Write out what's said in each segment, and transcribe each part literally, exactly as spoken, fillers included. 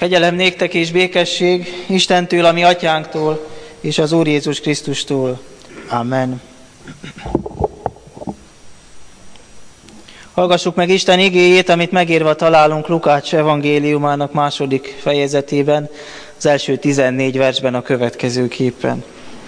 Kegyelem néktek és békesség Istentől, a mi atyánktól, és az Úr Jézus Krisztustól. Amen. Hallgassuk meg Isten igéjét, amit megírva találunk Lukács evangéliumának második fejezetében, az első tizennégy versben a következőképpen.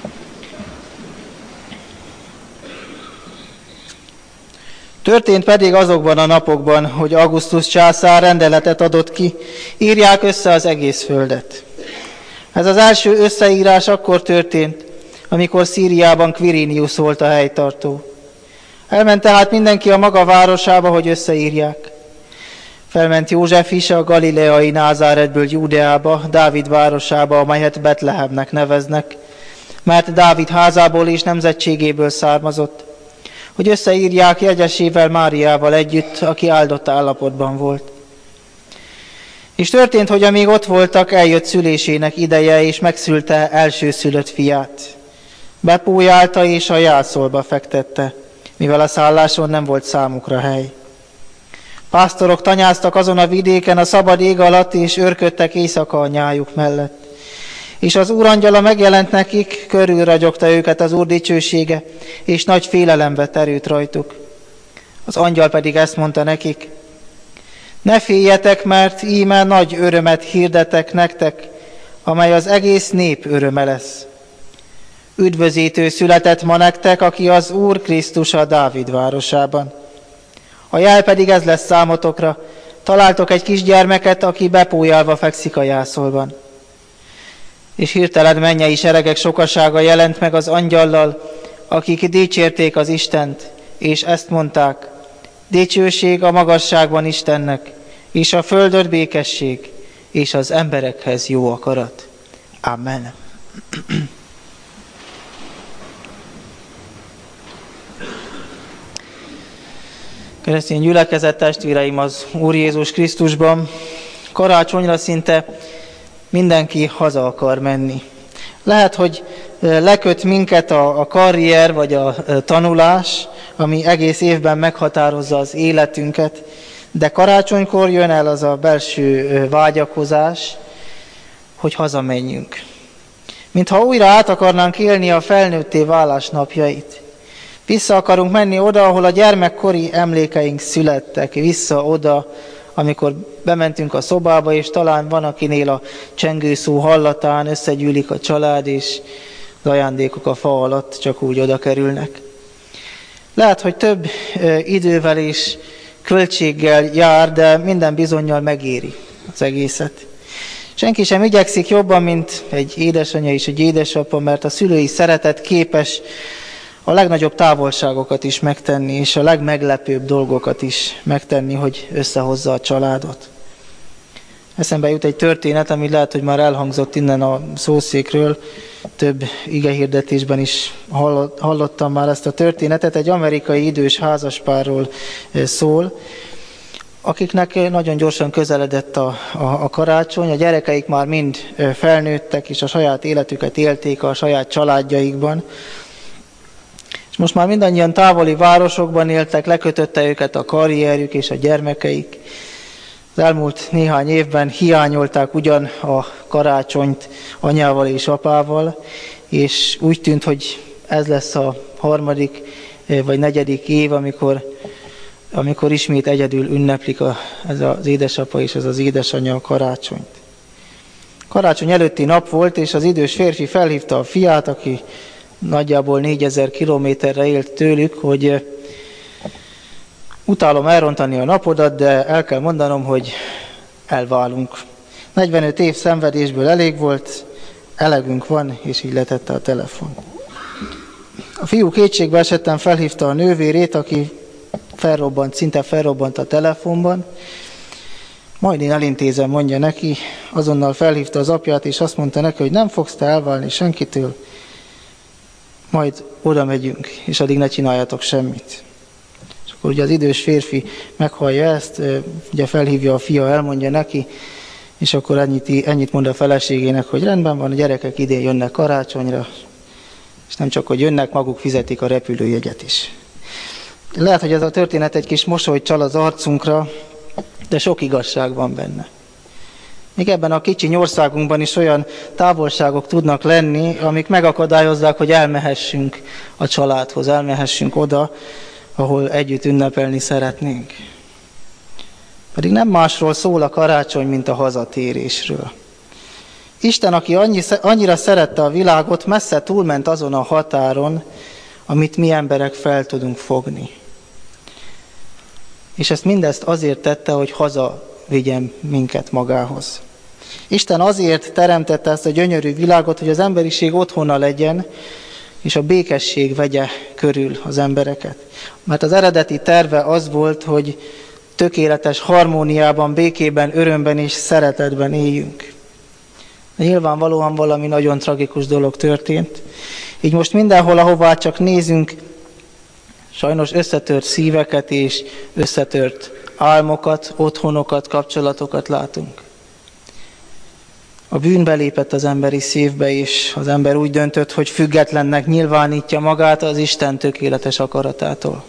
Történt pedig azokban a napokban, hogy Augustus császár rendeletet adott ki, írják össze az egész földet. Ez az első összeírás akkor történt, amikor Szíriában Quirinius volt a helytartó. Elment tehát mindenki a maga városába, hogy összeírják. Felment József is a galileai Názáretből Júdeába, Dávid városába, amelyet Betlehemnek neveznek, mert Dávid házából és nemzetségéből származott, hogy összeírják jegyesével Máriával együtt, aki áldott állapotban volt. És történt, hogy amíg ott voltak, eljött szülésének ideje, és megszülte elsőszülött fiát. Bepójálta és a jászolba fektette, mivel a szálláson nem volt számukra hely. Pásztorok tanyáztak azon a vidéken a szabad ég alatt, és őrködtek éjszaka a nyájuk mellett. És az Úr angyala megjelent nekik, körülragyogta őket az Úr dicsősége, és nagy félelembe terült rajtuk. Az angyal pedig ezt mondta nekik: ne féljetek, mert íme nagy örömet hirdetek nektek, amely az egész nép öröme lesz. Üdvözítő született ma nektek, aki az Úr Krisztus a Dávid városában. A jel pedig ez lesz számotokra: találtok egy kisgyermeket, aki bepójálva fekszik a jászolban. És hirtelen mennyei seregek sokasága jelent meg az angyallal, akik dicsérték az Istent, és ezt mondták: dicsőség a magasságban Istennek, és a földön békesség, és az emberekhez jó akarat. Amen. Keresztény gyülekezet testvéreim az Úr Jézus Krisztusban, karácsonyra szinte mindenki haza akar menni. Lehet, hogy leköt minket a, a karrier vagy a tanulás, ami egész évben meghatározza az életünket, de karácsonykor jön el az a belső vágyakozás, hogy hazamenjünk. Mintha újra át akarnánk élni a felnőtté válás napjait. Vissza akarunk menni oda, ahol a gyermekkori emlékeink születtek, vissza oda, amikor bementünk a szobába, és talán van, akinél a csengőszó hallatán összegyűlik a család, és az ajándékok a fa alatt csak úgy oda kerülnek. Lehet, hogy több ö, idővel és költséggel jár, de minden bizonnyal megéri az egészet. Senki sem igyekszik jobban, mint egy édesanyja és egy édesapa, mert a szülői szeretet képes a legnagyobb távolságokat is megtenni, és a legmeglepőbb dolgokat is megtenni, hogy összehozza a családot. Eszembe jut egy történet, ami lehet, hogy már elhangzott innen a szószékről, több igehirdetésben is hallottam már ezt a történetet. Egy amerikai idős házaspárról szól, akiknek nagyon gyorsan közeledett a, a, a karácsony, a gyerekeik már mind felnőttek, és a saját életüket élték a saját családjaikban. És most már mindannyian távoli városokban éltek, lekötötte őket a karrierjük és a gyermekeik. Az elmúlt néhány évben hiányolták ugyan a karácsonyt anyával és apával, és úgy tűnt, hogy ez lesz a harmadik vagy negyedik év, amikor, amikor ismét egyedül ünneplik a, ez az édesapa és ez az édesanyja a karácsonyt. Karácsony előtti nap volt, és az idős férfi felhívta a fiát, aki nagyjából négyezer kilométerre élt tőlük, hogy utálom elrontani a napodat, de el kell mondanom, hogy elválunk. negyvenöt év szenvedésből elég volt, elegünk van, és így letette a telefon. A fiú kétségbe esetten felhívta a nővérét, aki felrobbant, szinte felrobbant a telefonban. Majd én elintézem, mondja neki, azonnal felhívta az apját, és azt mondta neki, hogy nem fogsz te elválni senkitől, majd oda megyünk, és addig ne csináljatok semmit. És akkor ugye az idős férfi meghallja ezt, ugye felhívja a fia, elmondja neki, és akkor ennyit, ennyit mond a feleségének, hogy rendben van, a gyerekek idén jönnek karácsonyra, és nem csak, hogy jönnek, maguk fizetik a repülőjegyet is. Lehet, hogy ez a történet egy kis mosolyt csal az arcunkra, de sok igazság van benne. Még ebben a kicsi országunkban is olyan távolságok tudnak lenni, amik megakadályozzák, hogy elmehessünk a családhoz, elmehessünk oda, ahol együtt ünnepelni szeretnénk. Pedig nem másról szól a karácsony, mint a hazatérésről. Isten, aki annyi, annyira szerette a világot, messze túlment azon a határon, amit mi emberek fel tudunk fogni. És ezt mindezt azért tette, hogy haza vigyen minket magához. Isten azért teremtette ezt a gyönyörű világot, hogy az emberiség otthona legyen, és a békesség vegye körül az embereket. Mert az eredeti terve az volt, hogy tökéletes harmóniában, békében, örömben és szeretetben éljünk. De nyilvánvalóan valami nagyon tragikus dolog történt. Így most mindenhol, ahová csak nézünk, sajnos összetört szíveket és összetört álmokat, otthonokat, kapcsolatokat látunk. A bűn belépett az emberi szívbe, és az ember úgy döntött, hogy függetlennek nyilvánítja magát az Isten tökéletes akaratától.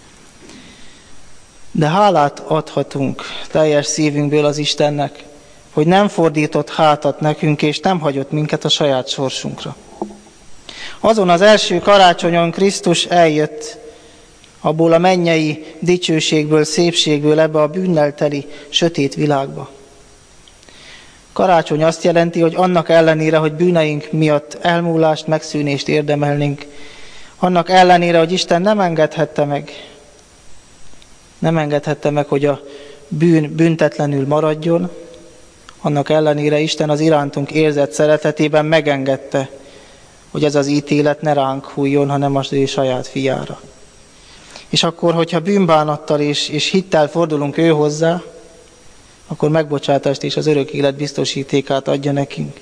De hálát adhatunk teljes szívünkből az Istennek, hogy nem fordított hátat nekünk, és nem hagyott minket a saját sorsunkra. Azon az első karácsonyon Krisztus eljött abból a mennyei dicsőségből, szépségből ebbe a bűnnel teli, sötét világba. Karácsony azt jelenti, hogy annak ellenére, hogy bűneink miatt elmúlást, megszűnést érdemelnénk, annak ellenére, hogy Isten nem engedhette meg, nem engedhette meg, hogy a bűn büntetlenül maradjon, annak ellenére Isten az irántunk érzett szeretetében megengedte, hogy ez az ítélet ne ránk hújjon, hanem az ő saját fiára. És akkor, hogyha bűnbánattal és, és hittel fordulunk ő hozzá, akkor megbocsátást és az örök élet biztosítékát adja nekünk.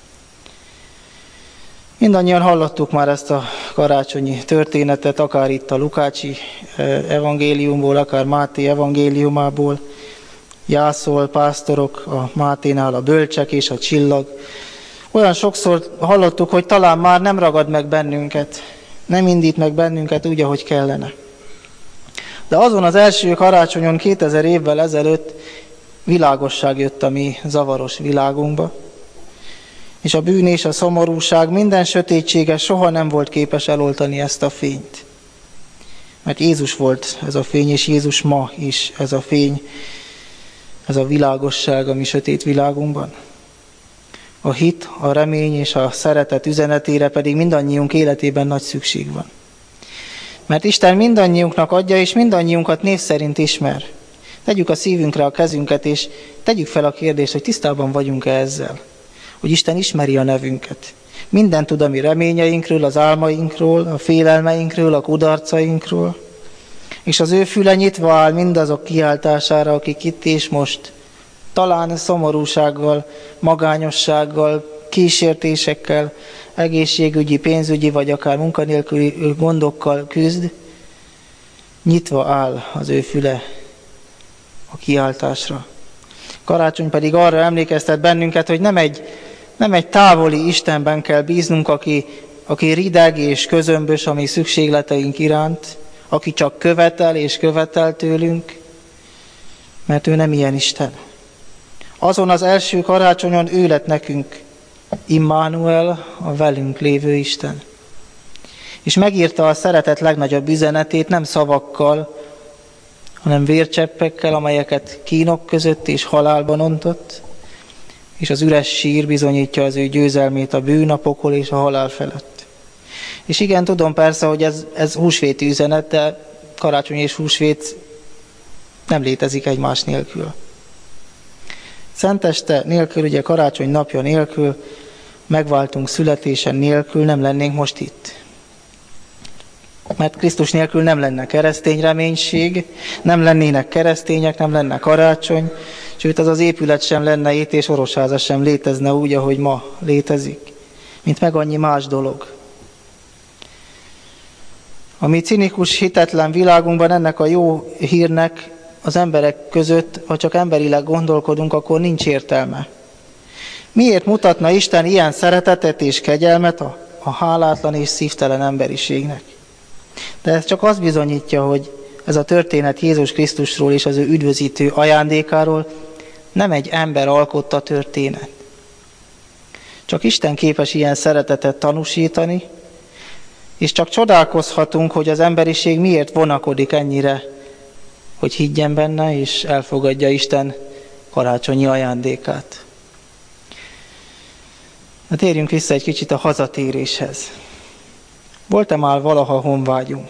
Mindannyian hallottuk már ezt a karácsonyi történetet, akár itt a Lukácsi evangéliumból, akár Máté evangéliumából. Jászol, pásztorok, a Máténál a bölcsek és a csillag. Olyan sokszor hallottuk, hogy talán már nem ragad meg bennünket, nem indít meg bennünket úgy, ahogy kellene. De azon az első karácsonyon kétezer évvel ezelőtt világosság jött a mi zavaros világunkba, és a bűn és a szomorúság minden sötétsége soha nem volt képes eloltani ezt a fényt. Mert Jézus volt ez a fény, és Jézus ma is ez a fény, ez a világosság a mi sötét világunkban. A hit, a remény és a szeretet üzenetére pedig mindannyiunk életében nagy szükség van. Mert Isten mindannyiunknak adja, és mindannyiunkat név szerint ismer. Tegyük a szívünkre a kezünket, és tegyük fel a kérdést, hogy tisztában vagyunk-e ezzel. Hogy Isten ismeri a nevünket. Mindent tud a mi reményeinkről, az álmainkról, a félelmeinkről, a kudarcainkról. És az ő füle nyitva áll mindazok kiáltására, akik itt és most talán szomorúsággal, magányossággal, kísértésekkel, egészségügyi, pénzügyi vagy akár munkanélküli gondokkal küzd, nyitva áll az ő füle a kiáltásra. Karácsony pedig arra emlékeztet bennünket, hogy nem egy, nem egy távoli Istenben kell bíznunk, aki, aki rideg és közömbös a mi szükségleteink iránt, aki csak követel és követel tőlünk, mert ő nem ilyen Isten. Azon az első karácsonyon ő lett nekünk Immanuel, a velünk lévő Isten. És megírta a szeretet legnagyobb üzenetét nem szavakkal, hanem vércseppekkel, amelyeket kínok között és halálban ontott, és az üres sír bizonyítja az ő győzelmét a bűn, a pokol és a halál felett. És igen, tudom persze, hogy ez, ez húsvéti üzenet, de karácsony és húsvét nem létezik egymás nélkül. Szenteste nélkül, ugye karácsony napja nélkül, megváltunk születése nélkül nem lennénk most itt. Mert Krisztus nélkül nem lenne keresztény reménység, nem lennének keresztények, nem lenne karácsony, sőt az az épület sem lenne itt, és orosháza sem létezne úgy, ahogy ma létezik, mint meg annyi más dolog. A mi cinikus, hitetlen világunkban ennek a jó hírnek az emberek között, ha csak emberileg gondolkodunk, akkor nincs értelme. Miért mutatna Isten ilyen szeretetet és kegyelmet a, a hálátlan és szívtelen emberiségnek? De ez csak azt bizonyítja, hogy ez a történet Jézus Krisztusról és az ő üdvözítő ajándékáról nem egy ember alkotta történet. Csak Isten képes ilyen szeretetet tanúsítani, és csak csodálkozhatunk, hogy az emberiség miért vonakodik ennyire, hogy higgyen benne, és elfogadja Isten karácsonyi ajándékát. Na, térjünk vissza egy kicsit a hazatéréshez. Volt-e már valaha honvágyunk?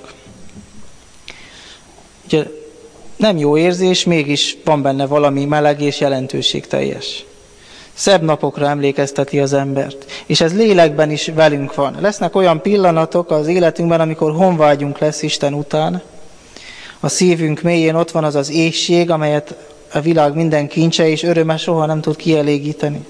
Ugye nem jó érzés, mégis van benne valami meleg és jelentőségteljes. Szebb napokra emlékezteti az embert, és ez lélekben is velünk van. Lesznek olyan pillanatok az életünkben, amikor honvágyunk lesz Isten után. A szívünk mélyén ott van az az éhség, amelyet a világ minden kincse és öröme soha nem tud kielégíteni.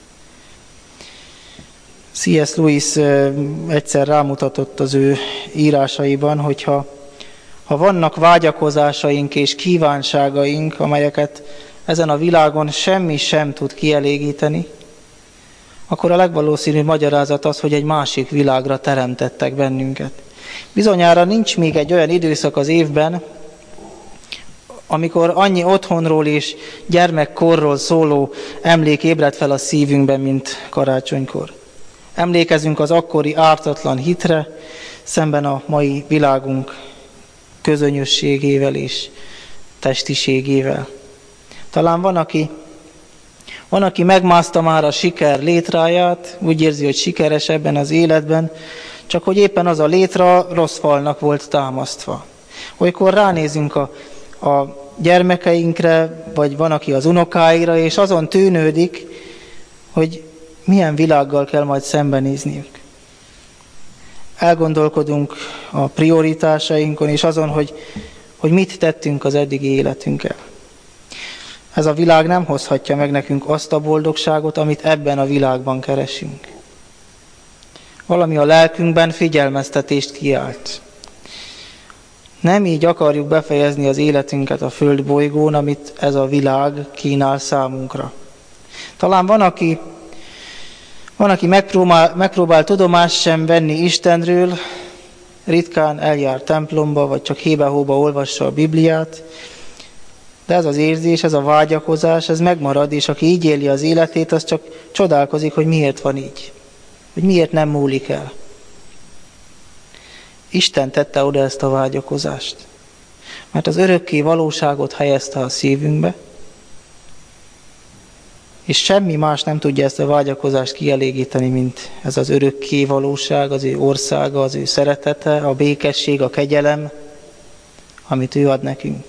C S Lewis egyszer rámutatott az ő írásaiban, hogyha ha vannak vágyakozásaink és kívánságaink, amelyeket ezen a világon semmi sem tud kielégíteni, akkor a legvalószínűbb magyarázat az, hogy egy másik világra teremtettek bennünket. Bizonyára nincs még egy olyan időszak az évben, amikor annyi otthonról és gyermekkorról szóló emlék ébred fel a szívünkben, mint karácsonykor. Emlékezünk az akkori ártatlan hitre, szemben a mai világunk közönyösségével és testiségével. Talán van, aki, van, aki megmászta már a siker létráját, úgy érzi, hogy sikeres ebben az életben, csak hogy éppen az a létra rossz falnak volt támasztva. Olykor ránézünk a, a gyermekeinkre, vagy van, aki az unokáira, és azon tűnődik, hogy milyen világgal kell majd szembenézniük. Elgondolkodunk a prioritásainkon, és azon, hogy, hogy mit tettünk az eddigi életünkkel. Ez a világ nem hozhatja meg nekünk azt a boldogságot, amit ebben a világban keresünk. Valami a lelkünkben figyelmeztetést kiált. Nem így akarjuk befejezni az életünket a földbolygón, amit ez a világ kínál számunkra. Talán van, aki, van, aki megpróbál, megpróbál tudomást sem venni Istenről, ritkán eljár templomba, vagy csak hébe-hóba olvassa a Bibliát, de ez az érzés, ez a vágyakozás, ez megmarad, és aki így éli az életét, az csak csodálkozik, hogy miért van így, hogy miért nem múlik el. Isten tette oda ezt a vágyakozást, mert az örökké valóságot helyezte a szívünkbe, és semmi más nem tudja ezt a vágyakozást kielégíteni, mint ez az örökké valóság, az ő országa, az ő szeretete, a békesség, a kegyelem, amit ő ad nekünk.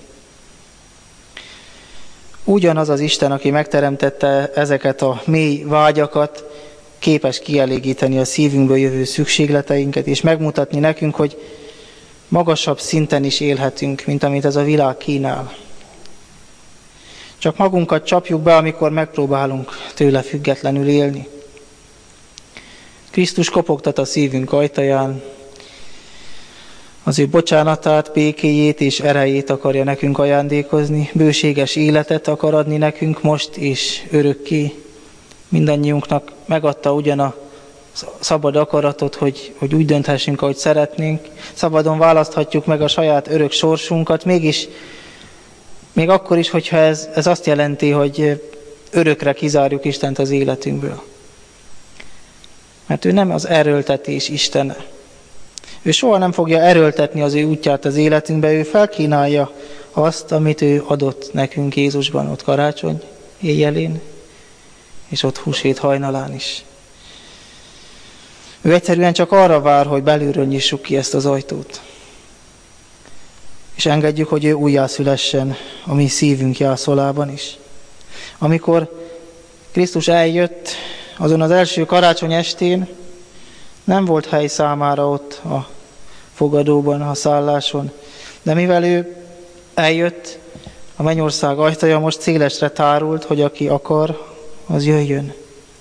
Ugyanaz az Isten, aki megteremtette ezeket a mély vágyakat, képes kielégíteni a szívünkből jövő szükségleteinket, és megmutatni nekünk, hogy magasabb szinten is élhetünk, mint amit ez a világ kínál. Csak magunkat csapjuk be, amikor megpróbálunk tőle függetlenül élni. Krisztus kopogtat a szívünk ajtaján, az ő bocsánatát, békéjét és erejét akarja nekünk ajándékozni, bőséges életet akar adni nekünk most és örökké. Mindannyiunknak megadta ugyan a szabad akaratot, hogy, hogy úgy dönthessünk, ahogy szeretnénk. Szabadon választhatjuk meg a saját örök sorsunkat, mégis, még akkor is, hogyha ez, ez azt jelenti, hogy örökre kizárjuk Istent az életünkből. Mert ő nem az erőltetés Istene. Ő soha nem fogja erőltetni az ő útját az életünkbe, ő felkínálja azt, amit ő adott nekünk Jézusban, ott karácsony éjjelén, és ott húsvét hajnalán is. Ő egyszerűen csak arra vár, hogy belülről nyissuk ki ezt az ajtót. És engedjük, hogy ő újjászülessen a mi szívünk jászolában is. Amikor Krisztus eljött, azon az első karácsony estén nem volt hely számára ott a fogadóban, a szálláson, de mivel ő eljött, a mennyország ajtaja most szélesre tárult, hogy aki akar, az jöjjön.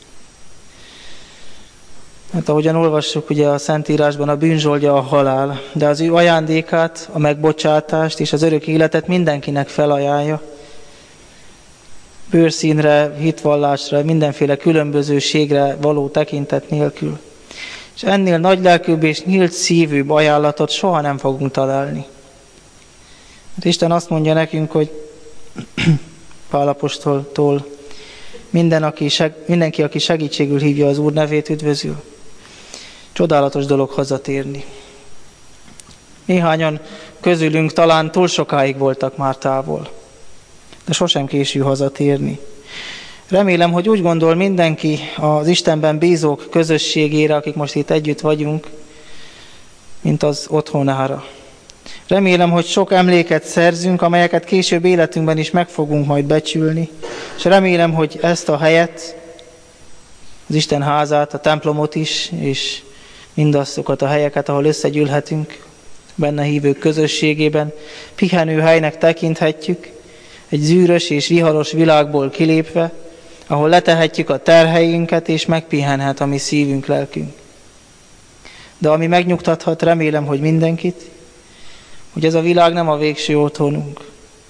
Hát ahogyan olvassuk ugye a Szentírásban, a bűnzsoldja a halál, de az ő ajándékát, a megbocsátást és az örök életet mindenkinek felajánlja. Bőrszínre, hitvallásra, mindenféle különbözőségre való tekintet nélkül. És ennél nagylelkűbb és nyílt szívűbb ajánlatot soha nem fogunk találni. Hát Isten azt mondja nekünk, hogy Pál apostoltól: Minden, aki seg, mindenki, aki segítségül hívja az Úr nevét, üdvözül. Csodálatos dolog hazatérni. Néhányan közülünk talán túl sokáig voltak már távol, de sosem késő hazatérni. Remélem, hogy úgy gondol mindenki az Istenben bízók közösségére, akik most itt együtt vagyunk, mint az otthonára. Remélem, hogy sok emléket szerzünk, amelyeket később életünkben is meg fogunk majd becsülni, és remélem, hogy ezt a helyet, az Isten házát, a templomot is, és mindazokat a helyeket, ahol összegyűlhetünk, benne hívők közösségében, pihenő helynek tekinthetjük, egy zűrös és viharos világból kilépve, ahol letehetjük a terheinket, és megpihenhet a mi szívünk, lelkünk. De ami megnyugtathat, remélem, hogy mindenkit, hogy ez a világ nem a végső otthonunk.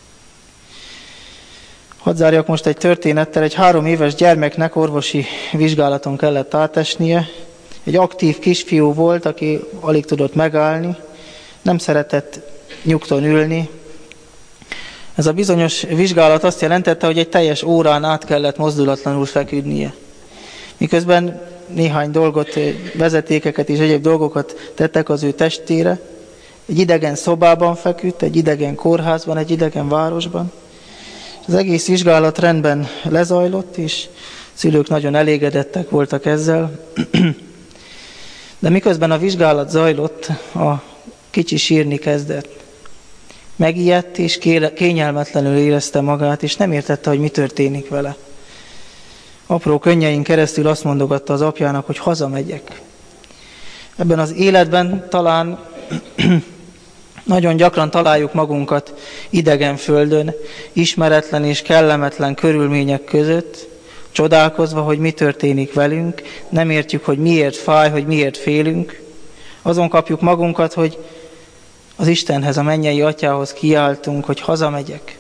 Hadd zárjak most egy történettel. Egy három éves gyermeknek orvosi vizsgálaton kellett átesnie. Egy aktív kisfiú volt, aki alig tudott megállni, nem szeretett nyugton ülni. Ez a bizonyos vizsgálat azt jelentette, hogy egy teljes órán át kellett mozdulatlanul feküdnie. Miközben néhány dolgot, vezetékeket és egyéb dolgokat tettek az ő testére, egy idegen szobában feküdt, egy idegen kórházban, egy idegen városban. Az egész vizsgálat rendben lezajlott, és szülők nagyon elégedettek voltak ezzel. De miközben a vizsgálat zajlott, a kicsi sírni kezdett. Megijedt és kényelmetlenül érezte magát, és nem értette, hogy mi történik vele. Apró könnyein keresztül azt mondogatta az apjának, hogy hazamegyek. Ebben az életben talán nagyon gyakran találjuk magunkat idegen földön, ismeretlen és kellemetlen körülmények között, csodálkozva, hogy mi történik velünk, nem értjük, hogy miért fáj, hogy miért félünk. Azon kapjuk magunkat, hogy az Istenhez, a mennyei Atyához kiáltunk, hogy hazamegyek.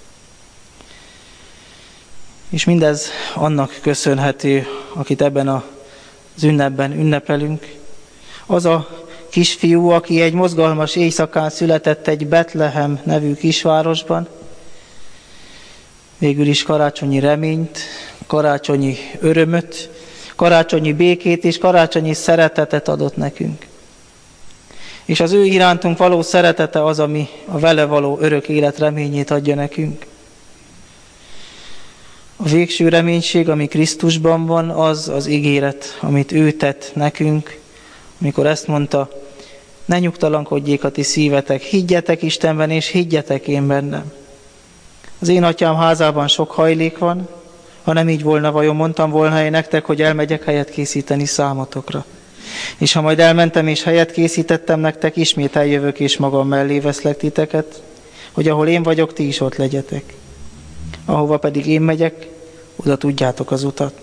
És mindez annak köszönhető, akit ebben az ünnepben ünnepelünk. Az a kisfiú, aki egy mozgalmas éjszakán született egy Betlehem nevű kisvárosban, végül is karácsonyi reményt, karácsonyi örömöt, karácsonyi békét és karácsonyi szeretetet adott nekünk. És az ő irántunk való szeretete az, ami a vele való örök élet reményét adja nekünk. A végső reménység, ami Krisztusban van, az az ígéret, amit ő tett nekünk, amikor ezt mondta: ne nyugtalankodjék a ti szívetek, higgyetek Istenben, és higgyetek én bennem. Az én atyám házában sok hajlék van, ha nem így volna, vajon mondtam volna én nektek, hogy elmegyek helyet készíteni számotokra. És ha majd elmentem és helyet készítettem nektek, ismét eljövök és magam mellé veszlek titeket, hogy ahol én vagyok, ti is ott legyetek. Ahova pedig én megyek, oda tudjátok az utat.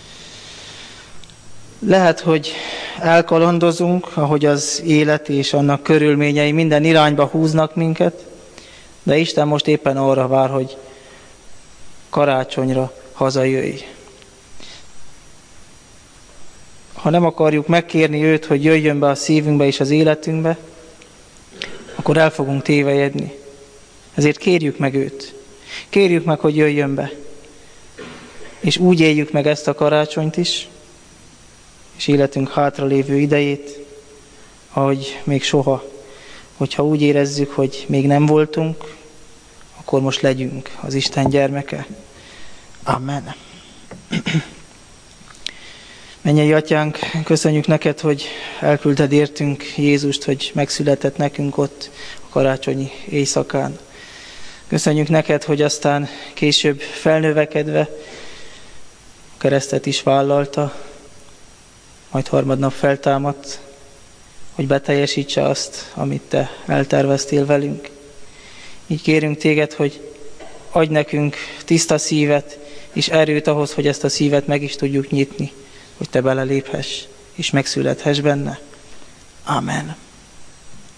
Lehet, hogy elkalandozunk, ahogy az élet és annak körülményei minden irányba húznak minket, de Isten most éppen arra vár, hogy karácsonyra hazajöjj. Ha nem akarjuk megkérni őt, hogy jöjjön be a szívünkbe és az életünkbe, akkor el fogunk tévejedni. Ezért kérjük meg őt. Kérjük meg, hogy jöjjön be. És úgy éljük meg ezt a karácsonyt is, és életünk hátralévő idejét, ahogy még soha. Hogyha úgy érezzük, hogy még nem voltunk, akkor most legyünk az Isten gyermeke. Amen. Mennyei Atyánk, köszönjük neked, hogy elküldted értünk Jézust, hogy megszületett nekünk ott a karácsonyi éjszakán. Köszönjük neked, hogy aztán később felnövekedve a keresztet is vállalta, majd harmadnap feltámadt, hogy beteljesítse azt, amit te elterveztél velünk. Így kérünk téged, hogy adj nekünk tiszta szívet és erőt ahhoz, hogy ezt a szívet meg is tudjuk nyitni, hogy te beleléphess és megszülethess benne. Amen.